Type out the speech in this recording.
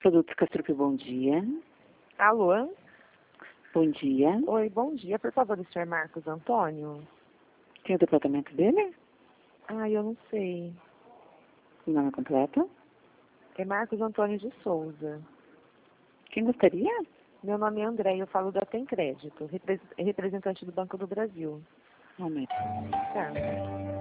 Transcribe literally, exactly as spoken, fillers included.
Produtos Castrupe, bom dia. Alô? Bom dia. Oi, bom dia. Por favor, o senhor Marcos Antônio? Tem o departamento dele? Ah, eu não sei. O nome completo? É Marcos Antônio de Souza. Quem gostaria? Meu nome é André e eu falo da Tem Crédito, repre- representante do Banco do Brasil. Um momento. Tá.